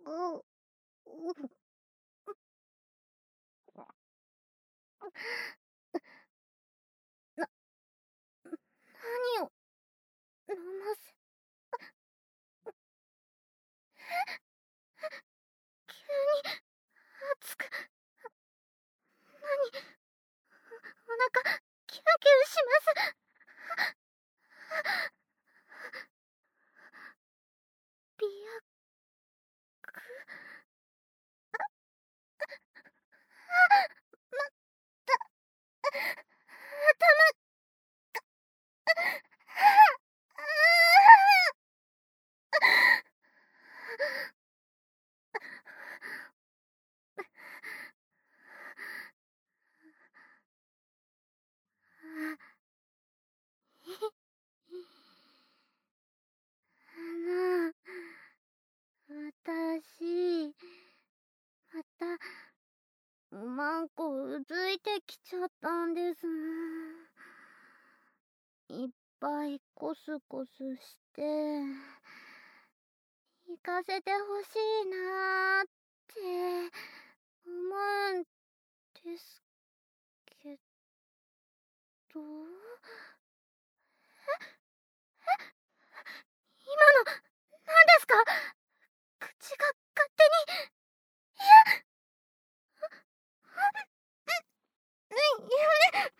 う、う、な、何を飲ませ、急に熱く、お腹、キュンキュンします。美薬、頭、私、また、マンコうずいてきちゃったんです。いっぱいコスコスして、行かせてほしいなーって思うんですけど、今の、何ですか？口が勝手に、やめ、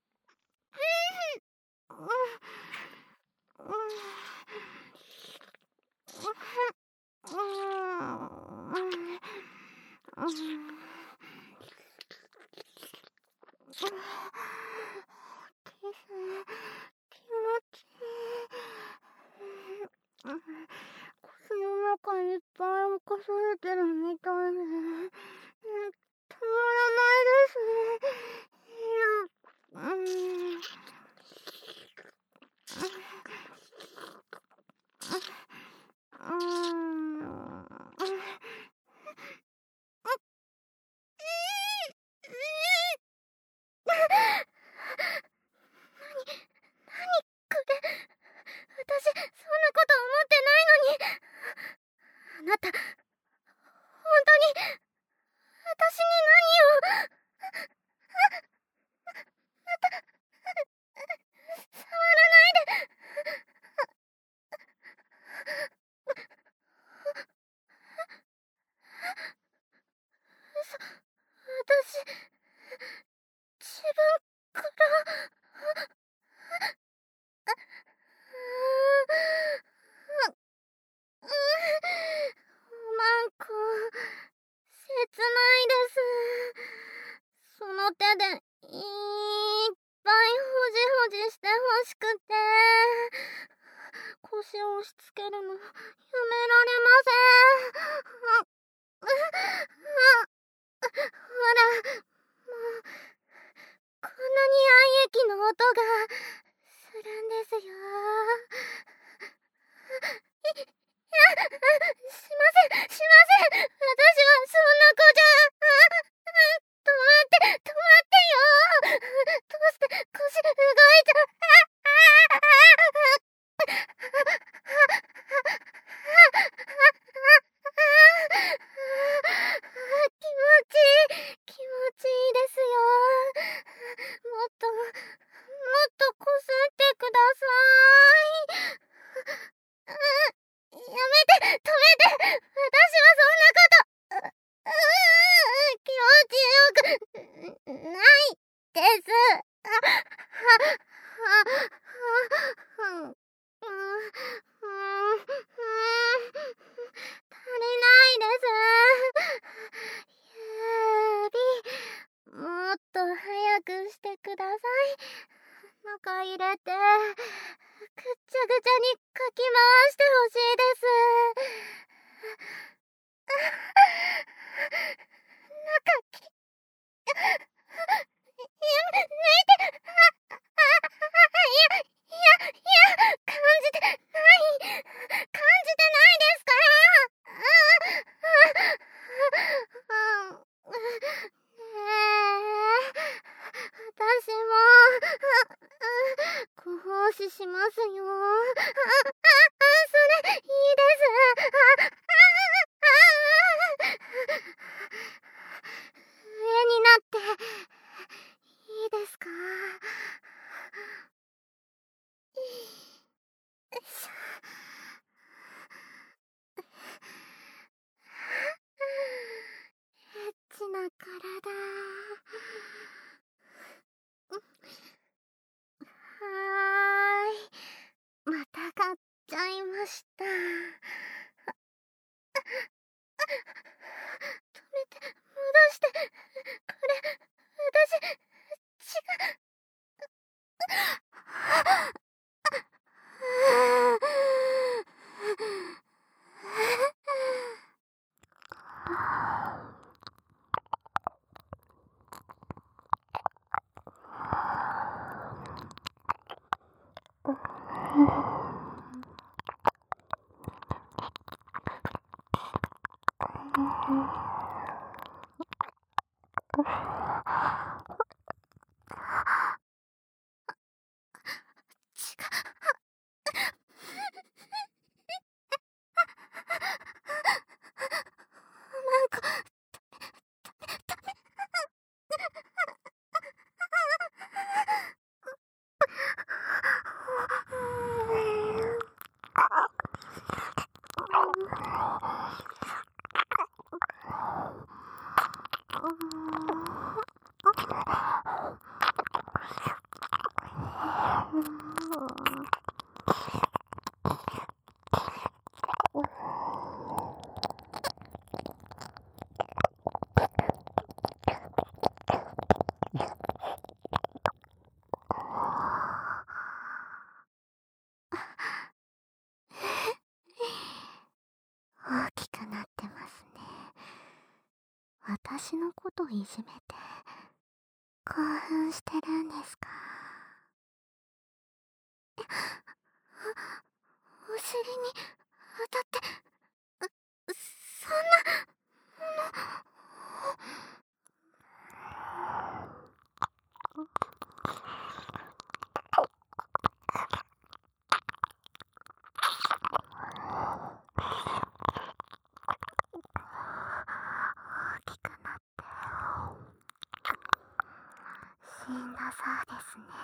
気持ちいい。腰の中いっぱい浮かされてるみたいで、たまらないですね。これ、私、そんなこと思ってないのに。あなた、本当に、私に何を、触らないで。私、自分から、マンコ、切ないです。その手で、いっぱいほじほじしてほしくて、腰を押し付けるの、やめられません。ほら、もう、こんなに愛液の音がするんですよ。しません、しません。私はそんな子じゃ。止まって、止まってよ。どうして腰動いちゃう。気持ちいい、気持ちいいですよ。もっと、もっとこすってください。やめて、止めて。私はそんなこと、気持ちよくないです。足りないです。指、もっと早くしてください。中入れて、ぐっちゃぐちゃにかき回してほしいです。中き、抜いて、感じてない、感じてないですから。私も、ご奉仕しますよ。それ、いいです。 ました。止めて、戻して。これ、私、違う。なんか、大きくなってますね。私のこといじめて興奮してるんですか？お尻に当たって、そんな大きくなって死んだそうですね。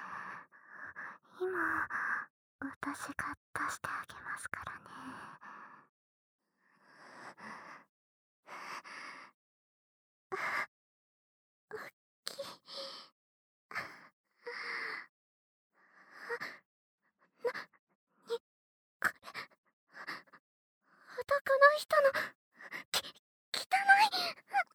今、私が出してあげますからね。き、に、これ、男の人の、き、汚い。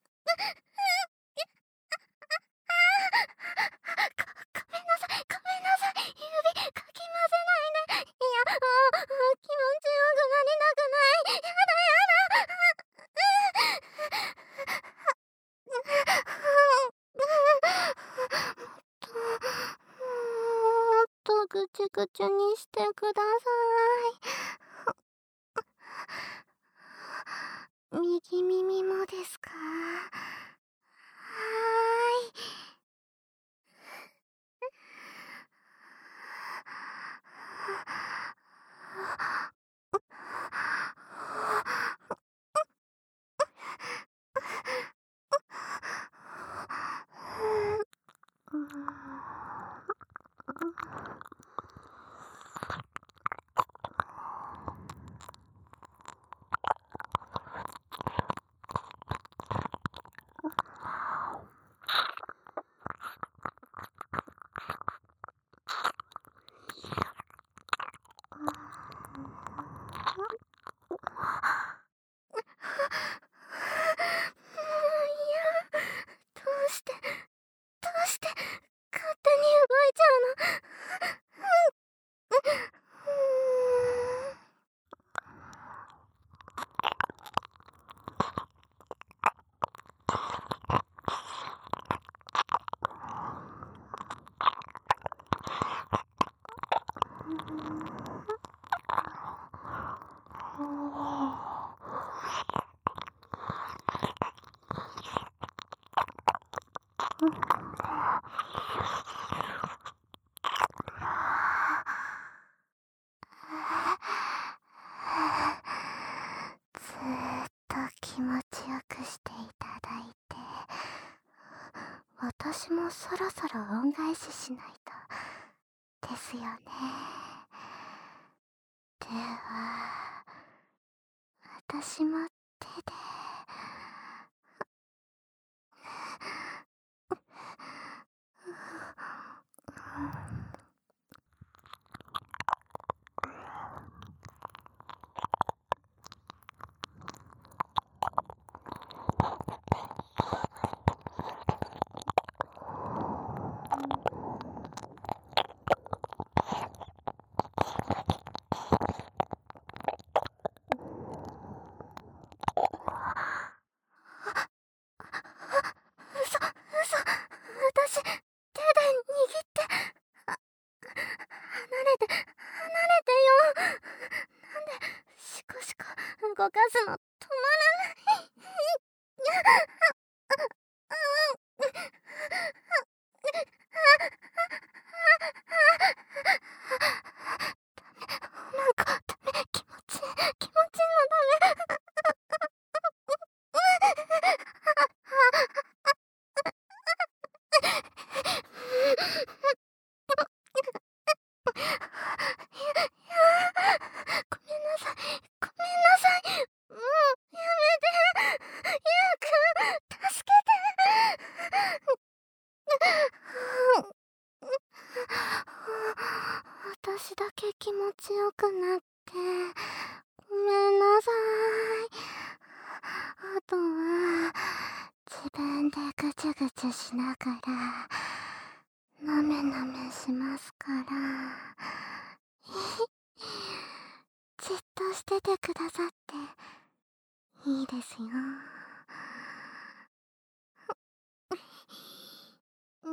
ごめんなさい、ごめんなさい。指かき混ぜないで。いや、気持ちよくなりたくない。やだやだ。もっとぐちゅぐちゅにしてください。右耳もですか？はーい。どうして、どうして勝手に動いちゃうの？ずーっと気持ちよくしていただいて、私もそろそろ恩返ししないとですよね。では、私も手で。 かすの止まらない。なんかダメ、気持ちいいのダメ。ごめんなさい、ごめんなさい。もうやめて。ゆうくん、助けて。私だけ気持ちよくなってごめんなさい。あとは自分でぐちゅぐちゅしながらなめなめしますからじっとしててくださっていいですよ。うん。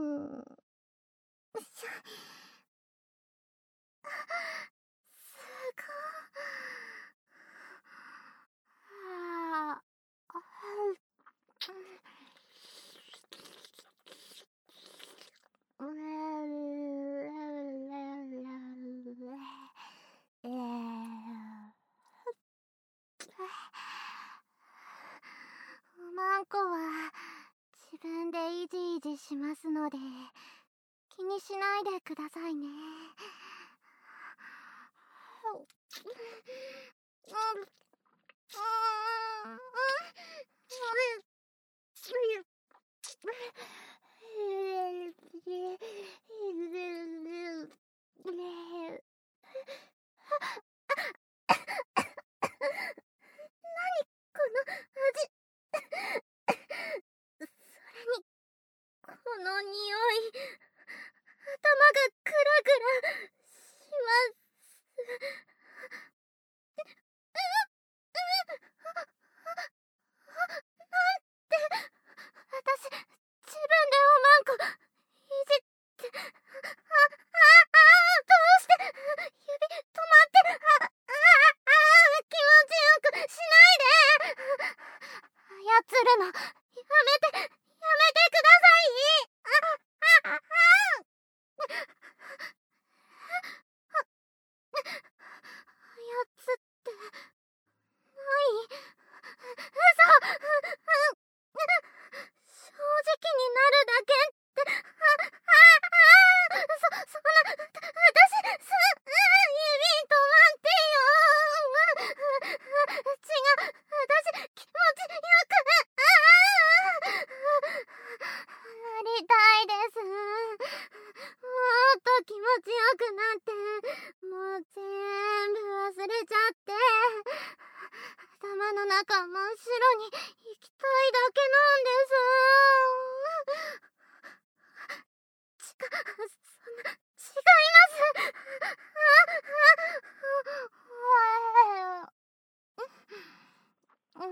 すごい。おまんこは自分でイジイジしますので気にしないでくださいね。この味。それにこの匂い、頭がクラクラします。って私自分でおまんこいじってどうして指止まって気持ちよくしないで操るのやめてください操ってない嘘正直になるだけってそんな私指止まってよ違う私気持ちよくなりたいです。もっと気持ちよくなってもう全部忘れちゃって頭の中真っ白に行きたいだけなんです。そんな、違いますうん。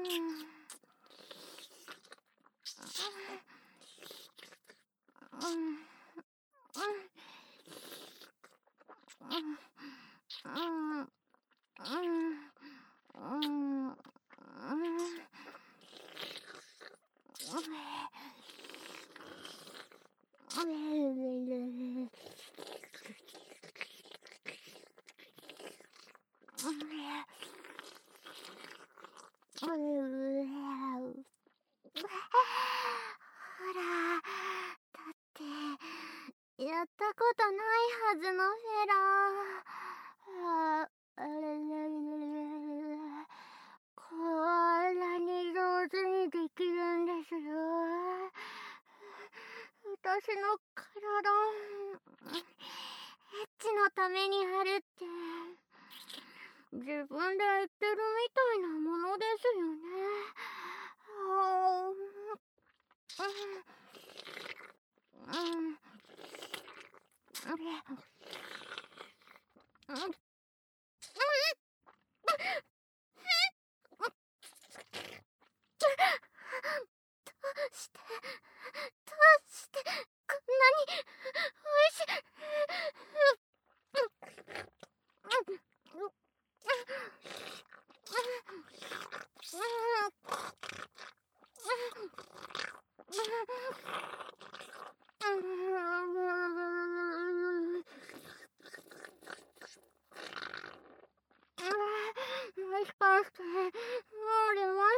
ほら、だってやったことないはずのフェラこんなに上手にできるんですよ。私の体エッチのためにあるって自分で言ってるみたいなものですよね。どうしてこんなにおいしいもしかしてもう出ます？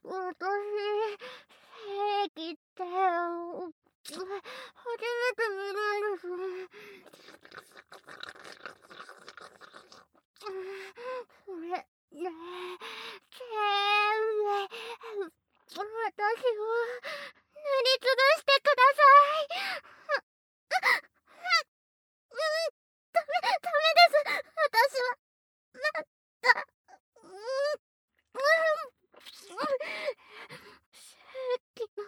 私正規って初めて見るんです。それね全部私を塗りつぶしてください。ダメです。私はまだ正規の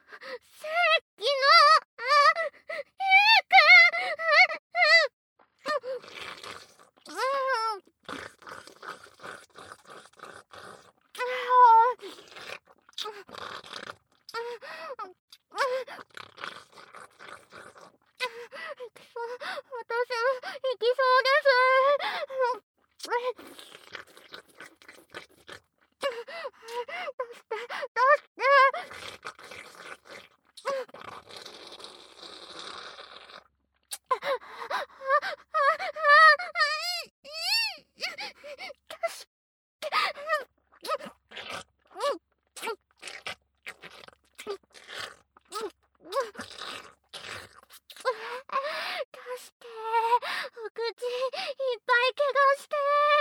私も行きそうです。どうしてお口いっぱい怪我して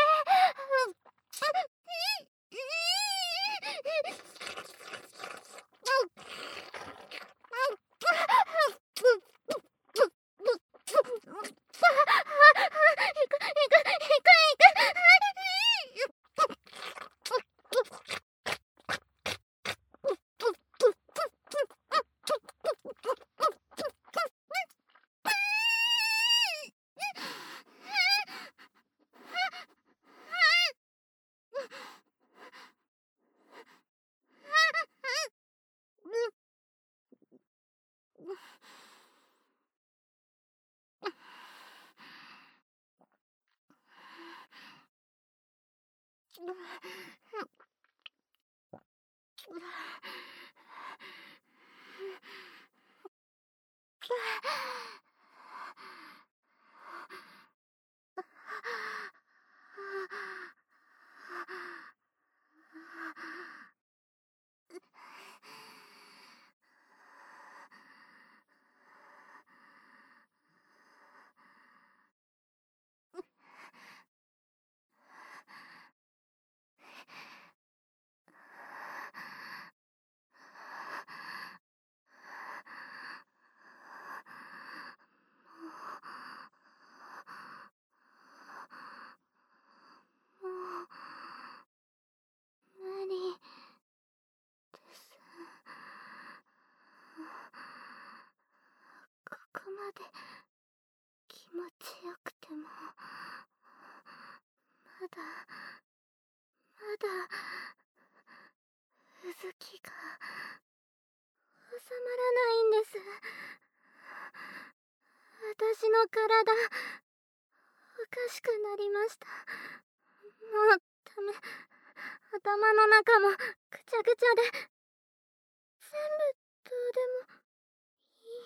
無理です。ここまで気持ちよくてもまだうずきが収まらないんです。私の体おかしくなりました。もうダメ。頭の中もぐちゃぐちゃで全部どうでもいい。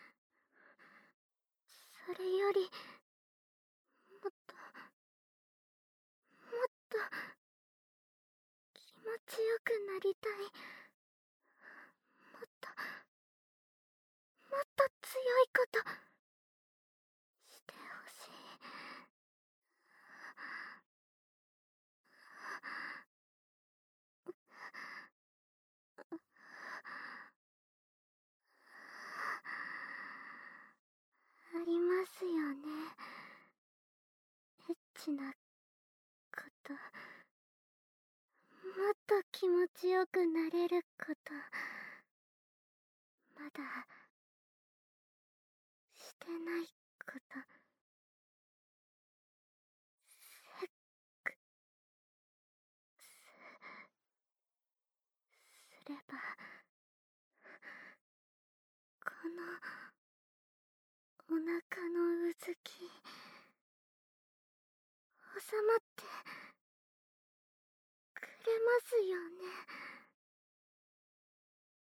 それよりもっと気持ちよくなりたい。もっと強いことしてほしい。ありますよね。エッチなこと。もっと気持ちよくなれること。まだしてないこと。セックすればこのお腹のうずき収まってくれますよね。